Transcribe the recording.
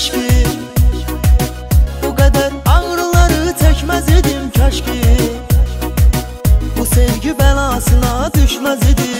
eşki. Bu kadar ağrıları çekmez idim keşke. Bu sevgi belasına düşmez idim.